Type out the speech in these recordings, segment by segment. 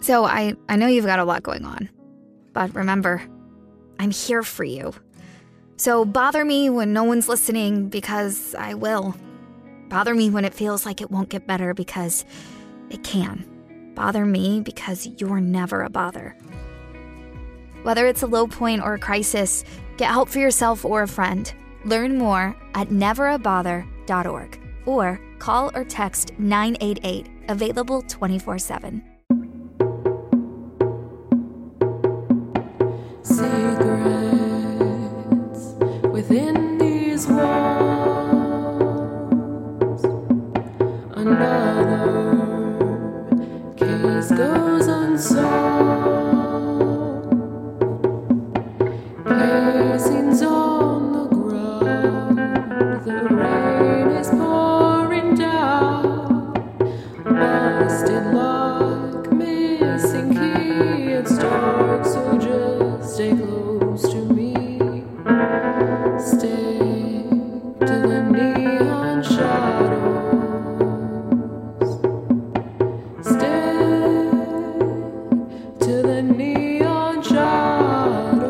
So I know you've got a lot going on, but remember, I'm here for you. So bother me when no one's listening, because I will. Bother me when it feels like it won't get better, because it can. Bother me because you're never a bother. Whether it's a low point or a crisis, get help for yourself or a friend. Learn more at neverabother.org or call or text 988, available 24/7. Secrets within these walls. Another case goes unsolved. Pacings on the ground. The rain is pouring down. Busted lock, missing key. It's dark, so just stay close to me. Stick to the neon shadows. Stick to the neon shadows.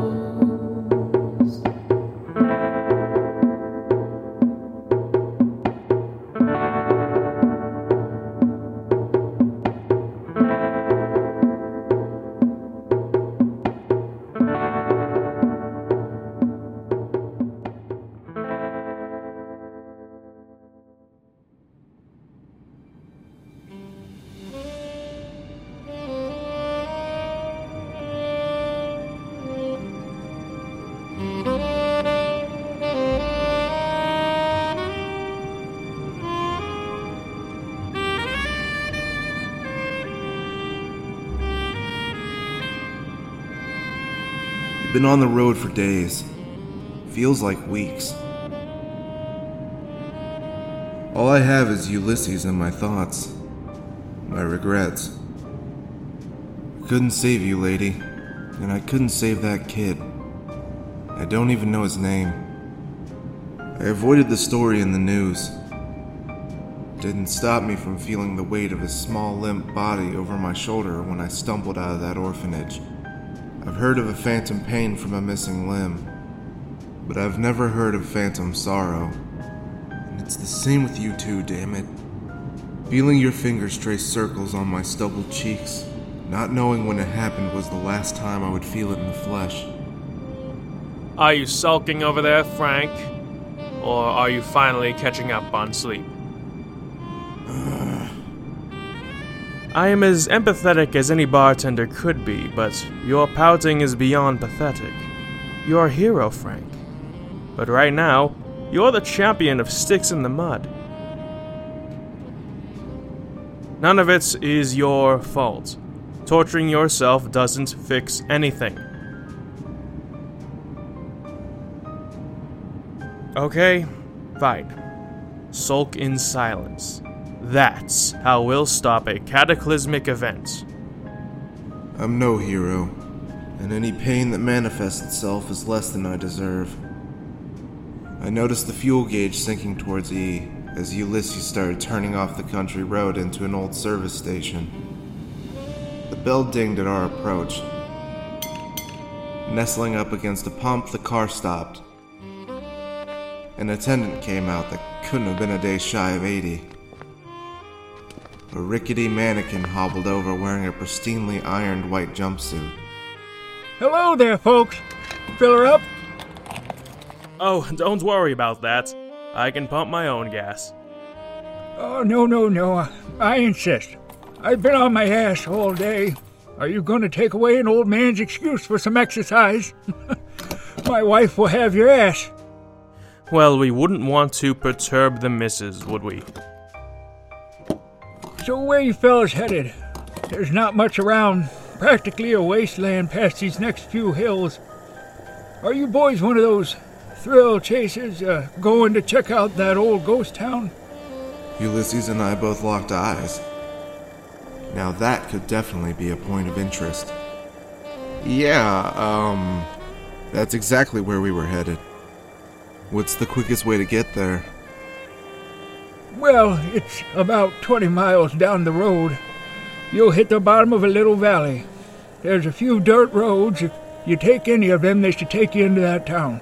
Been on the road for days. Feels like weeks. All I have is Ulysses in my thoughts. My regrets. I couldn't save you, lady. And I couldn't save that kid. I don't even know his name. I avoided the story in the news. Didn't stop me from feeling the weight of his small, limp body over my shoulder when I stumbled out of that orphanage. I've heard of a phantom pain from a missing limb, but I've never heard of phantom sorrow. And it's the same with you too, damn it. Feeling your fingers trace circles on my stubbled cheeks, not knowing when it happened was the last time I would feel it in the flesh. Are you sulking over there, Frank? Or are you finally catching up on sleep? I am as empathetic as any bartender could be, but your pouting is beyond pathetic. You're a hero, Frank. But right now, you're the champion of sticks in the mud. None of it is your fault. Torturing yourself doesn't fix anything. Okay, fine. Sulk in silence. That's how we'll stop a cataclysmic event. I'm no hero, and any pain that manifests itself is less than I deserve. I noticed the fuel gauge sinking towards E as Ulysses started turning off the country road into an old service station. The bell dinged at our approach. Nestling up against a pump, the car stopped. An attendant came out that couldn't have been a day shy of 80. A rickety mannequin hobbled over wearing a pristinely ironed white jumpsuit. Hello there, folks. Fill her up? Oh, don't worry about that. I can pump my own gas. Oh, no. I insist. I've been on my ass all day. Are you going to take away an old man's excuse for some exercise? My wife will have your ass. Well, we wouldn't want to perturb the missus, would we? So where you fellas headed? There's not much around. Practically a wasteland past these next few hills. Are you boys one of those thrill chasers going to check out that old ghost town? Ulysses and I both locked eyes. Now that could definitely be a point of interest. Yeah, that's exactly where we were headed. What's the quickest way to get there? Well, it's about 20 miles down the road. you'll hit the bottom of a little valley. There's a few dirt roads. If you take any of them, they should take you into that town.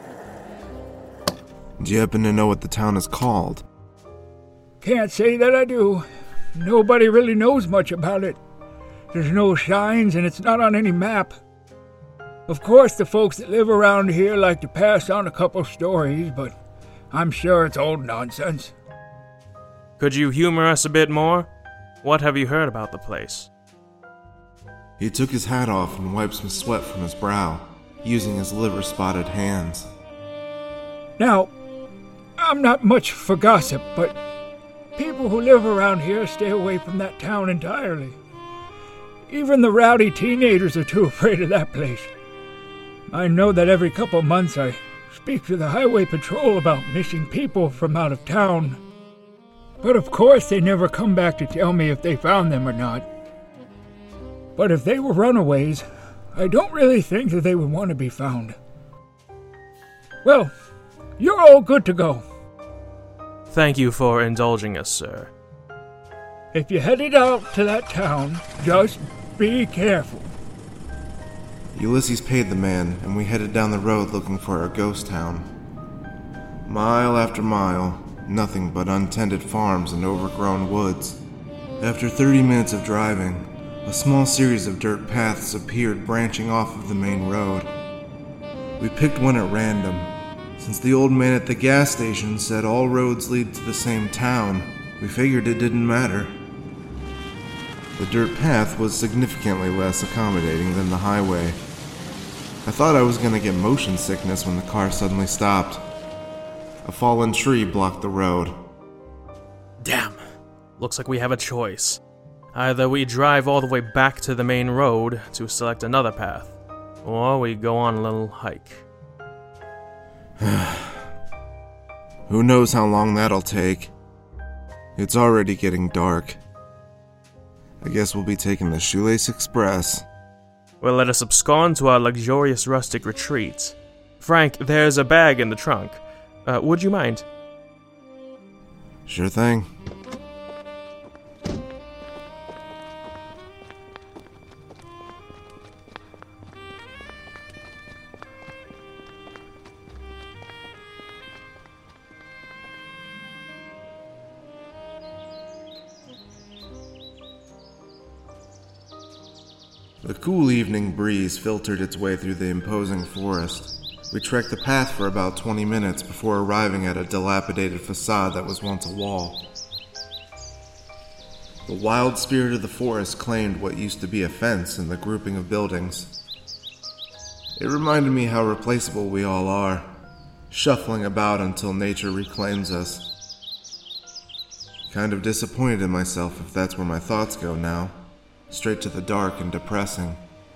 Do you happen to know what the town is called? Can't say that I do. Nobody really knows much about it. There's no signs, and it's not on any map. Of course, the folks that live around here like to pass on a couple stories, but I'm sure it's old nonsense. Could you humor us a bit more? What have you heard about the place? He took his hat off and wiped some sweat from his brow, using his liver-spotted hands. Now, I'm not much for gossip, but people who live around here stay away from that town entirely. Even the rowdy teenagers are too afraid of that place. I know that every couple months I speak to the highway patrol about missing people from out of town. But of course they never come back to tell me if they found them or not. But if they were runaways, I don't really think that they would want to be found. Well, you're all good to go. Thank you for indulging us, sir. If you're headed out to that town, just be careful. Ulysses paid the man, and we headed down the road looking for our ghost town. Mile after mile, nothing but untended farms and overgrown woods. After 30 minutes of driving, a small series of dirt paths appeared branching off of the main road. We picked one at random, since the old man at the gas station said all roads lead to the same town. We figured it didn't matter. The dirt path was significantly less accommodating than the highway. I thought I was going to get motion sickness when the car suddenly stopped. A fallen tree blocked the road. Damn. Looks like we have a choice. Either we drive all the way back to the main road to select another path, or we go on a little hike. Who knows how long that'll take? It's already getting dark. I guess we'll be taking the Shoelace Express. Well, let us abscond to our luxurious rustic retreat. Frank, there's a bag in the trunk. Would you mind? Sure thing. The cool evening breeze filtered its way through the imposing forest. We trekked the path for about 20 minutes before arriving at a dilapidated facade that was once a wall. The wild spirit of the forest claimed what used to be a fence in the grouping of buildings. It reminded me how replaceable we all are, shuffling about until nature reclaims us. Kind of disappointed in myself if that's where my thoughts go now. Straight to the dark and depressing.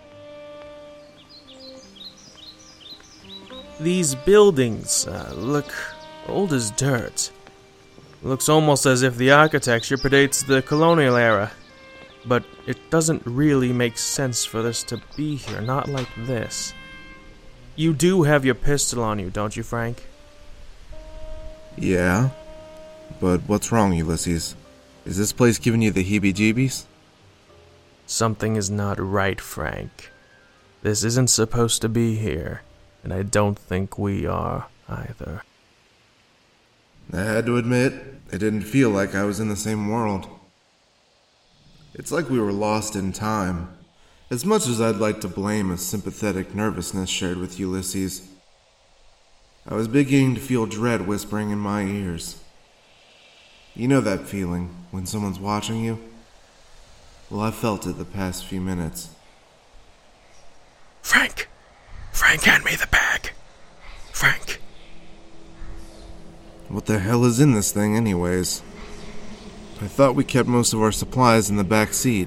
These buildings look old as dirt. Looks almost as if the architecture predates the colonial era. But it doesn't really make sense for this to be here, not like this. You do have your pistol on you, don't you, Frank? Yeah? But what's wrong, Ulysses? Is this place giving you the heebie-jeebies? Something is not right, Frank. This isn't supposed to be here, and I don't think we are either. I had to admit, it didn't feel like I was in the same world. It's like we were lost in time. As much as I'd like to blame a sympathetic nervousness shared with Ulysses, I was beginning to feel dread whispering in my ears. You know that feeling when someone's watching you? Well, I felt it the past few minutes. Frank! Frank, hand me the bag! Frank! What the hell is in this thing anyways? I thought we kept most of our supplies in the back seat.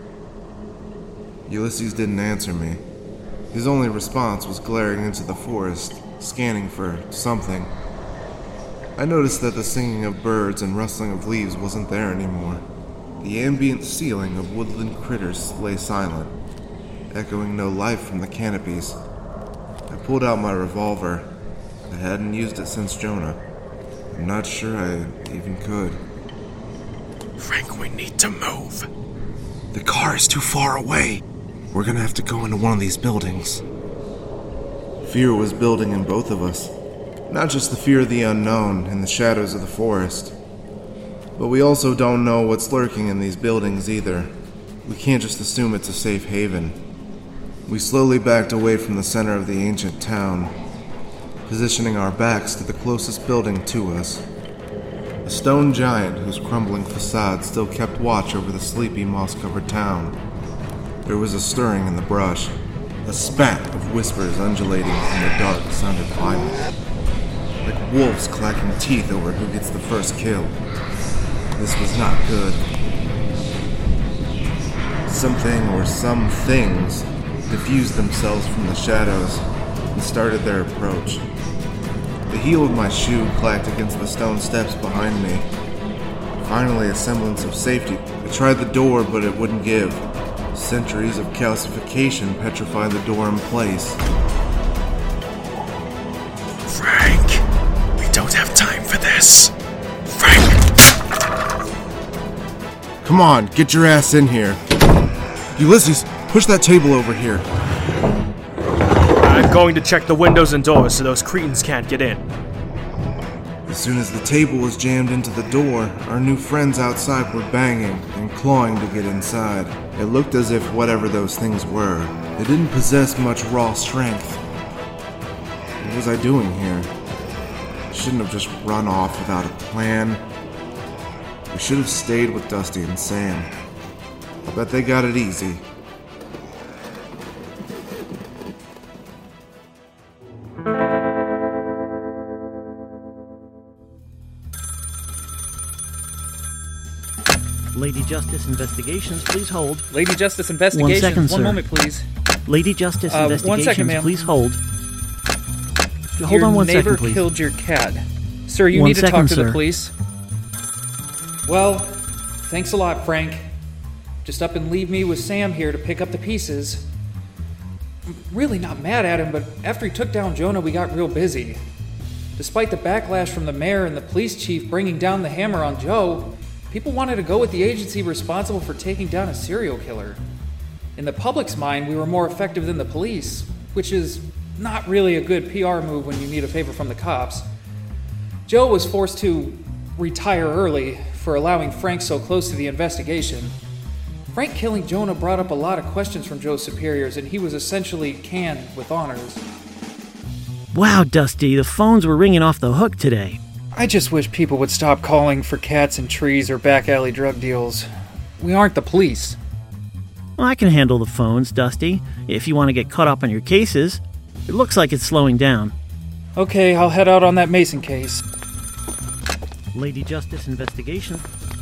Ulysses didn't answer me. His only response was glaring into the forest, scanning for something. I noticed that the singing of birds and rustling of leaves wasn't there anymore. The ambient ceiling of woodland critters lay silent, echoing no life from the canopies. I pulled out my revolver. I hadn't used it since Jonah. I'm not sure I even could. Frank, we need to move. The car is too far away. We're gonna have to go into one of these buildings. Fear was building in both of us. Not just the fear of the unknown and the shadows of the forest, but we also don't know what's lurking in these buildings either. We can't just assume it's a safe haven. We slowly backed away from the center of the ancient town, positioning our backs to the closest building to us. A stone giant whose crumbling facade still kept watch over the sleepy, moss-covered town. There was a stirring in the brush. A spat of whispers undulating in the dark sounded violent, like wolves clacking teeth over who gets the first kill. This was not good. Something or some things diffused themselves from the shadows and started their approach. The heel of my shoe clacked against the stone steps behind me. Finally, a semblance of safety. I tried the door, but it wouldn't give. Centuries of calcification petrified the door in place. Frank, we don't have time for this. Frank! Come on, get your ass in here. Ulysses, push that table over here. I'm going to check the windows and doors so those cretins can't get in. As soon as the table was jammed into the door, our new friends outside were banging and clawing to get inside. It looked as if whatever those things were, they didn't possess much raw strength. What was I doing here? I shouldn't have just run off without a plan. We should have stayed with Dusty and Sam. I bet they got it easy. Lady Justice Investigations, please hold. Lady Justice Investigations. 1 second, One sir. moment, please. Lady Justice Investigations, 1 second, ma'am. please hold. Hold on 1 second, Your neighbor please. killed your cat. Sir, you 1 need to talk second, to sir. the police. Well, thanks a lot, Frank. Just up and leave me with Sam here to pick up the pieces. I'm really not mad at him, but after he took down Jonah, we got real busy. Despite the backlash from the mayor and the police chief bringing down the hammer on Joe, people wanted to go with the agency responsible for taking down a serial killer. In the public's mind, we were more effective than the police, which is not really a good PR move when you need a favor from the cops. Joe was forced to retire early for allowing Frank so close to the investigation. Frank killing Jonah brought up a lot of questions from Joe's superiors, and he was essentially canned with honors. Wow, Dusty, the phones were ringing off the hook today. I just wish people would stop calling for cats and trees or back alley drug deals. We aren't the police. Well, I can handle the phones, Dusty, if you want to get caught up on your cases. It looks like it's slowing down. Okay, I'll head out on that Mason case. Lady Justice Investigation.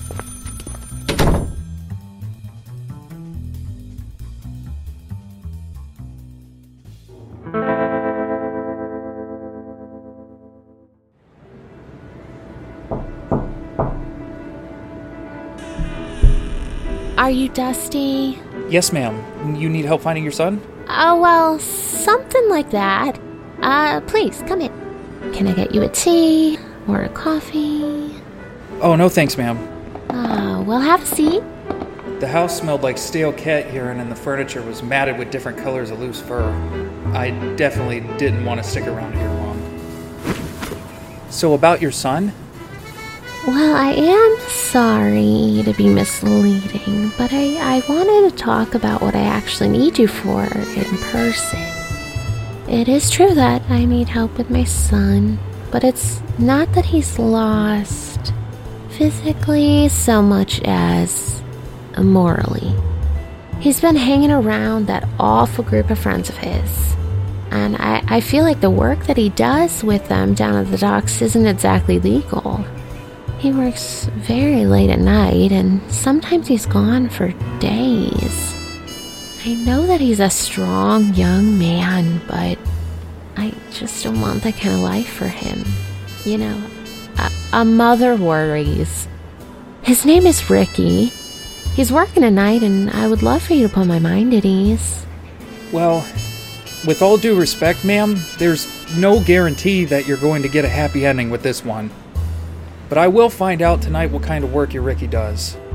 Are you Dusty? Yes, ma'am. You need help finding your son? Oh, well, something like that. Please, come in. Can I get you a tea or a coffee? Oh, no thanks, ma'am. Well, have a seat. The house smelled like stale cat urine and the furniture was matted with different colors of loose fur. I definitely didn't want to stick around here long. So about your son? Well, I am sorry to be misleading, but I wanted to talk about what I actually need you for in person. It is true that I need help with my son, but it's not that he's lost physically so much as morally. He's been hanging around that awful group of friends of his, and I feel like the work that he does with them down at the docks isn't exactly legal. He works very late at night, and sometimes he's gone for days. I know that he's a strong young man, but I just don't want that kind of life for him. You know, a mother worries. His name is Ricky. He's working at night, and I would love for you to put my mind at ease. Well, with all due respect, ma'am, there's no guarantee that you're going to get a happy ending with this one. But I will find out tonight what kind of work your Ricky does.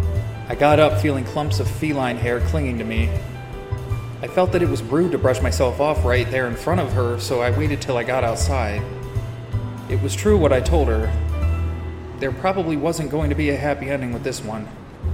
I got up feeling clumps of feline hair clinging to me. I felt that it was rude to brush myself off right there in front of her, so I waited till I got outside. It was true what I told her. There probably wasn't going to be a happy ending with this one.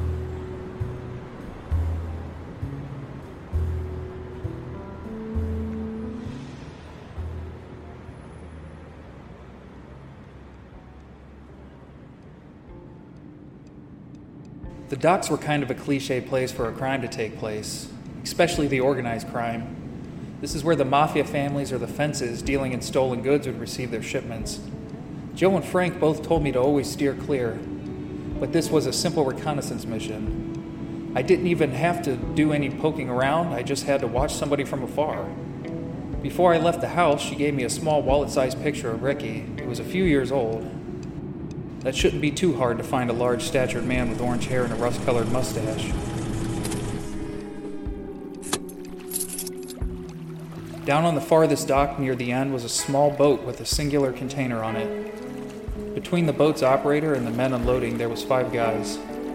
The docks were kind of a cliche place for a crime to take place, especially the organized crime. This is where the mafia families or the fences dealing in stolen goods would receive their shipments. Joe and Frank both told me to always steer clear, but this was a simple reconnaissance mission. I didn't even have to do any poking around, I just had to watch somebody from afar. Before I left the house, she gave me a small wallet-sized picture of Ricky. It was a few years old. That shouldn't be too hard to find a large-statured man with orange hair and a rust-colored mustache. Down on the farthest dock near the end was a small boat with a singular container on it. Between the boat's operator and the men unloading, there was 5 guys.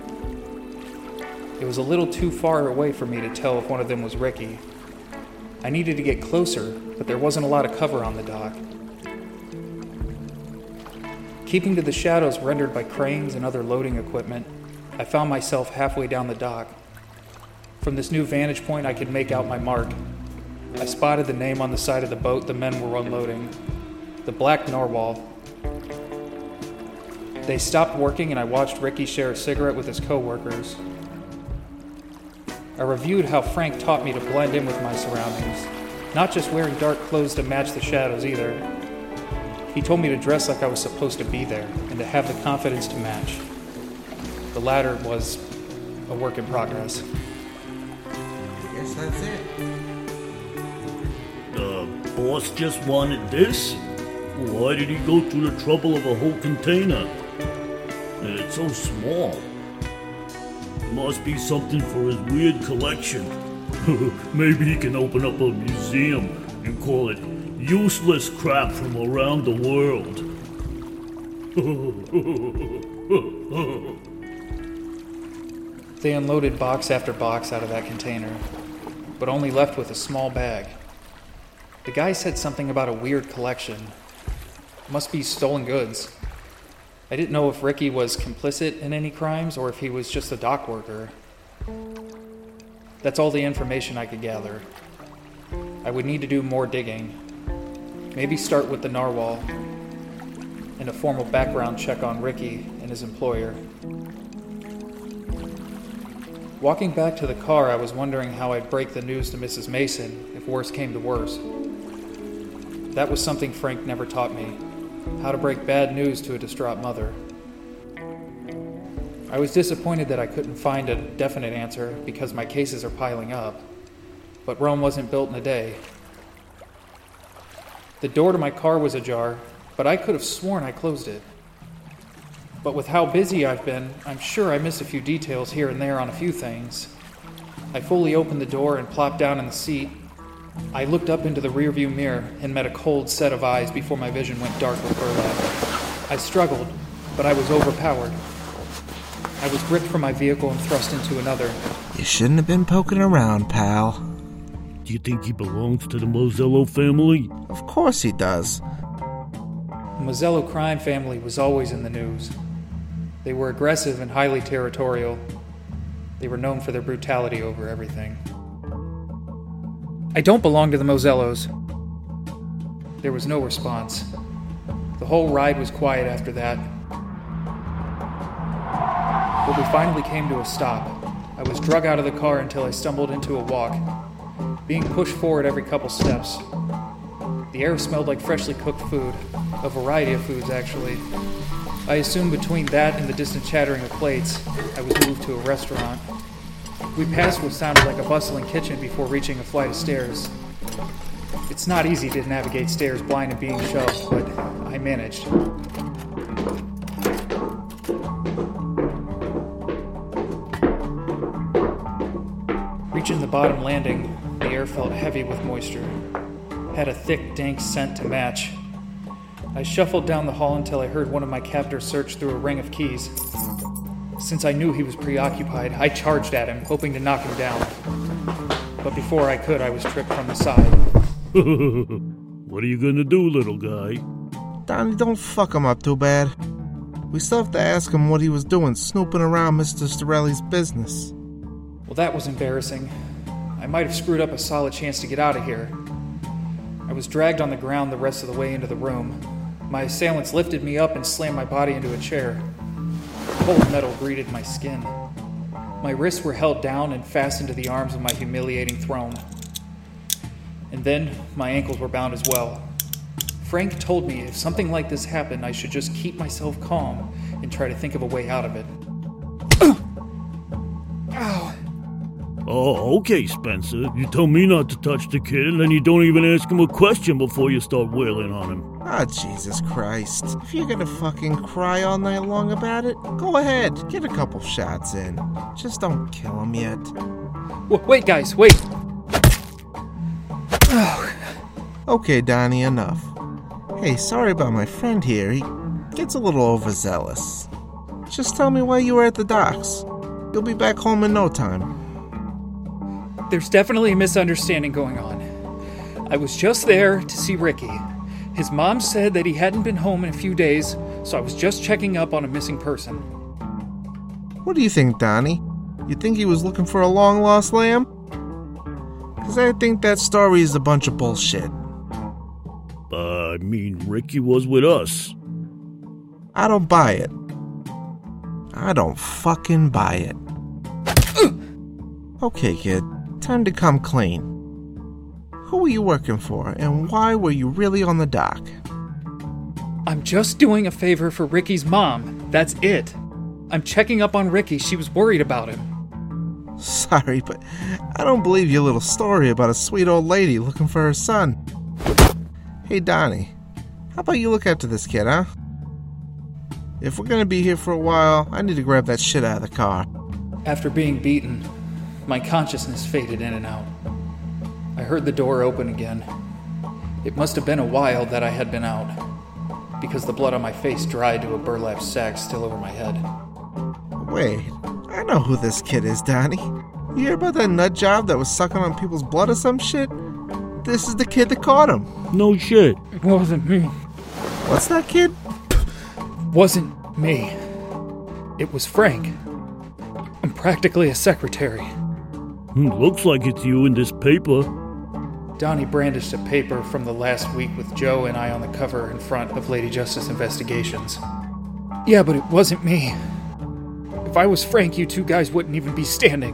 It was a little too far away for me to tell if one of them was Ricky. I needed to get closer, but there wasn't a lot of cover on the dock. Keeping to the shadows rendered by cranes and other loading equipment, I found myself halfway down the dock. From this new vantage point, I could make out my mark. I spotted the name on the side of the boat the men were unloading. The Black Narwhal. They stopped working and I watched Ricky share a cigarette with his co-workers. I reviewed how Frank taught me to blend in with my surroundings, not just wearing dark clothes to match the shadows either. He told me to dress like I was supposed to be there and to have the confidence to match. The latter was a work in progress. I guess that's it. The boss just wanted this? Why did he go through the trouble of a whole container? It's so small. Must be something for his weird collection. Maybe he can open up a museum and call it Useless Crap from Around the World. They unloaded box after box out of that container, but only left with a small bag. The guy said something about a weird collection. Must be stolen goods. I didn't know if Ricky was complicit in any crimes or if he was just a dock worker. That's all the information I could gather. I would need to do more digging. Maybe start with the narwhal and a formal background check on Ricky and his employer. Walking back to the car, I was wondering how I'd break the news to Mrs. Mason if worse came to worse. That was something Frank never taught me, how to break bad news to a distraught mother. I was disappointed that I couldn't find a definite answer because my cases are piling up, but Rome wasn't built in a day. The door to my car was ajar, but I could have sworn I closed it. But with how busy I've been, I'm sure I missed a few details here and there on a few things. I fully opened the door and plopped down in the seat. I looked up into the rearview mirror and met a cold set of eyes before my vision went dark with burlap. I struggled, but I was overpowered. I was gripped from my vehicle and thrust into another. You shouldn't have been poking around, pal. Do you think he belongs to the Mozzello family? Of course he does. The Mozzello crime family was always in the news. They were aggressive and highly territorial. They were known for their brutality over everything. I don't belong to the Mozzellos. There was no response. The whole ride was quiet after that. But we finally came to a stop. I was drug out of the car until I stumbled into a walk, being pushed forward every couple steps. The air smelled like freshly cooked food, a variety of foods actually. I assumed between that and the distant chattering of plates, I was moved to a restaurant. We passed what sounded like a bustling kitchen before reaching a flight of stairs. It's not easy to navigate stairs blind and being shoved, but I managed. Reaching the bottom landing, the air felt heavy with moisture. Had a thick, dank scent to match. I shuffled down the hall until I heard one of my captors search through a ring of keys. Since I knew he was preoccupied, I charged at him, hoping to knock him down. But before I could, I was tripped from the side. What are you gonna do, little guy? Donnie, don't fuck him up too bad. We still have to ask him what he was doing snooping around Mr. Storelli's business. Well, that was embarrassing. I might have screwed up a solid chance to get out of here. I was dragged on the ground the rest of the way into the room. My assailants lifted me up and slammed my body into a chair. Cold metal greeted my skin. My wrists were held down and fastened to the arms of my humiliating throne. And then my ankles were bound as well. Frank told me if something like this happened, I should just keep myself calm and try to think of a way out of it. Ow. Oh, okay, Spencer. You tell me not to touch the kid, and then you don't even ask him a question before you start wailing on him. Ah, Jesus Christ. If you're gonna fucking cry all night long about it, go ahead. Get a couple shots in. Just don't kill him yet. Wait, guys, wait. Okay, Donnie, enough. Hey, sorry about my friend here. He gets a little overzealous. Just tell me why you were at the docks. You'll be back home in no time. There's definitely a misunderstanding going on. I was just there to see Ricky. His mom said that he hadn't been home in a few days, so I was just checking up on a missing person. What do you think, Donnie? You think he was looking for a long-lost lamb? Because I think that story is a bunch of bullshit. I mean, Ricky was with us. I don't buy it. I don't fucking buy it. Okay, kid. Time to come clean. Who were you working for, and why were you really on the dock? I'm just doing a favor for Ricky's mom. That's it. I'm checking up on Ricky. She was worried about him. Sorry, but I don't believe your little story about a sweet old lady looking for her son. Hey, Donnie, how about you look after this kid, huh? If we're gonna be here for a while, I need to grab that shit out of the car. After being beaten, my consciousness faded in and out. I heard the door open again. It must have been a while that I had been out, because the blood on my face dried to a burlap sack still over my head. Wait, I know who this kid is, Donnie. You hear about that nut job that was sucking on people's blood or some shit? This is the kid that caught him. No shit. It wasn't me. What's that, kid? Wasn't me. It was Frank. I'm practically a secretary. Looks like it's you in this paper. Donnie brandished a paper from the last week with Joe and I on the cover in front of Lady Justice Investigations. Yeah, but it wasn't me. If I was Frank, you two guys wouldn't even be standing.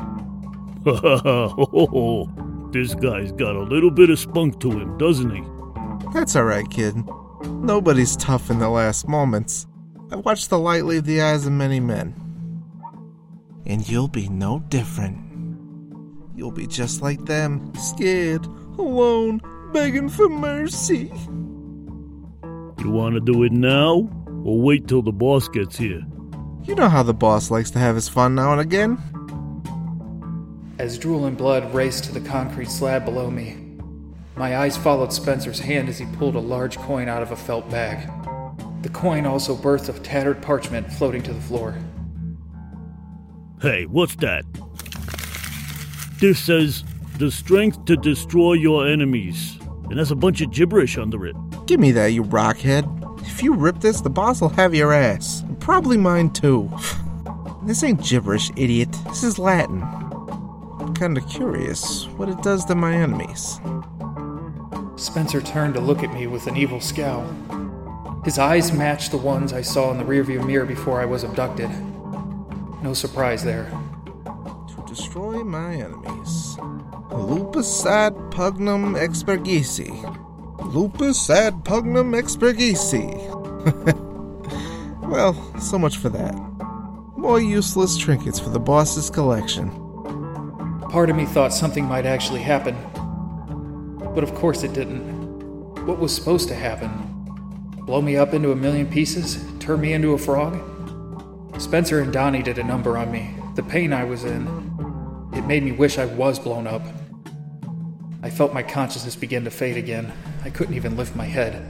This guy's got a little bit of spunk to him, doesn't he? That's alright, kid. Nobody's tough in the last moments. I've watched the light leave the eyes of many men. And you'll be no different. You'll be just like them, scared, alone, begging for mercy. You want to do it now, or wait till the boss gets here? You know how the boss likes to have his fun now and again. As drool and blood raced to the concrete slab below me, my eyes followed Spencer's hand as he pulled a large coin out of a felt bag. The coin also birthed a tattered parchment floating to the floor. Hey, what's that? This says, the strength to destroy your enemies. And there's a bunch of gibberish under it. Give me that, you rockhead. If you rip this, the boss will have your ass. And probably mine too. This ain't gibberish, idiot. This is Latin. I'm kinda curious what it does to my enemies. Spencer turned to look at me with an evil scowl. His eyes matched the ones I saw in the rearview mirror before I was abducted. No surprise there. To destroy my enemies. Lupus ad pugnum expergisi. Lupus ad pugnum expergisi. Well, so much for that. More useless trinkets for the boss's collection. Part of me thought something might actually happen. But of course it didn't. What was supposed to happen? Blow me up into a million pieces? Turn me into a frog? Spencer and Donnie did a number on me. The pain I was in. It made me wish I was blown up. I felt my consciousness begin to fade again. I couldn't even lift my head.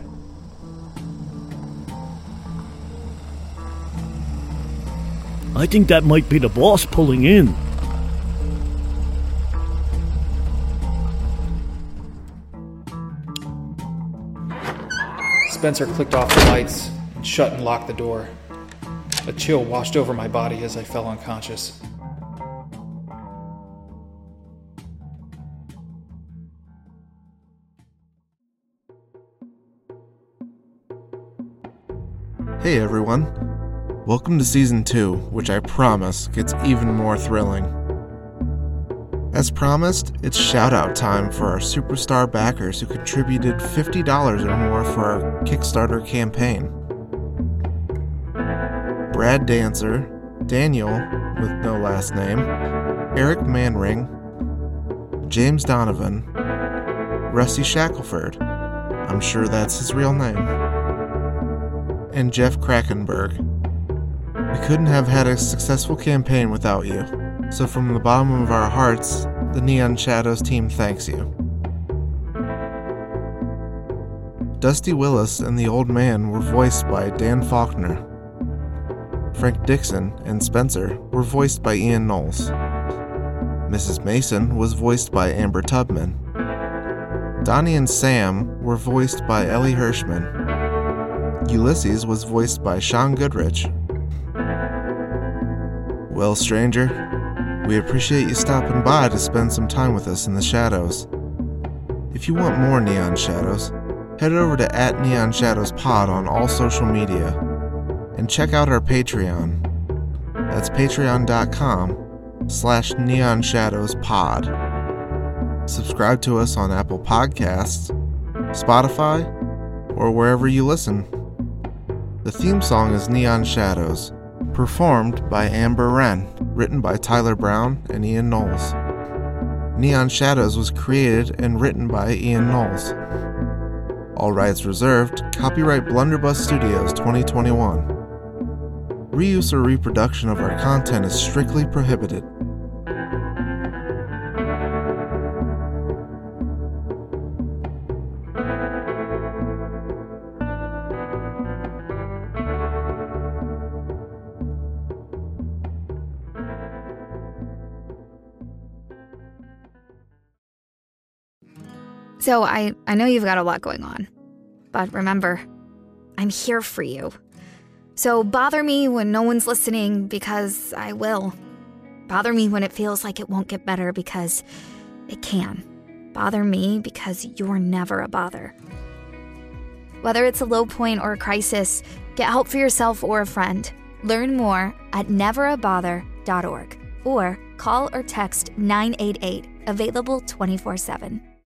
I think that might be the boss pulling in. Spencer clicked off the lights and shut and locked the door. A chill washed over my body as I fell unconscious. Hey everyone. Welcome to Season 2, which I promise gets even more thrilling. As promised, it's shout-out time for our superstar backers who contributed $50 or more for our Kickstarter campaign. Brad Dancer, Daniel, with no last name, Eric Manring, James Donovan, Rusty Shackelford, I'm sure that's his real name, and Jeff Krakenberg. We couldn't have had a successful campaign without you. So from the bottom of our hearts, the Neon Shadows team thanks you. Dusty Willis and the Old Man were voiced by Dan Faulkner. Frank Dixon and Spencer were voiced by Ian Knowles. Mrs. Mason was voiced by Amber Tubman. Donnie and Sam were voiced by Ellie Hirschman. Ulysses was voiced by Sean Goodrich. Well, stranger, we appreciate you stopping by to spend some time with us in the shadows. If you want more Neon Shadows, head over to @NeonShadowsPod on all social media and check out our Patreon. That's patreon.com/NeonShadowsPod. Subscribe to us on Apple Podcasts, Spotify, or wherever you listen. The theme song is Neon Shadows, performed by Amber Wren, written by Tyler Brown and Ian Knowles. Neon Shadows was created and written by Ian Knowles. All rights reserved, copyright Blunderbuss Studios 2021. Reuse or reproduction of our content is strictly prohibited. So I know you've got a lot going on, but remember, I'm here for you. So bother me when no one's listening, because I will. Bother me when it feels like it won't get better, because it can. Bother me because you're never a bother. Whether it's a low point or a crisis, get help for yourself or a friend. Learn more at neverabother.org or call or text 988, available 24/7.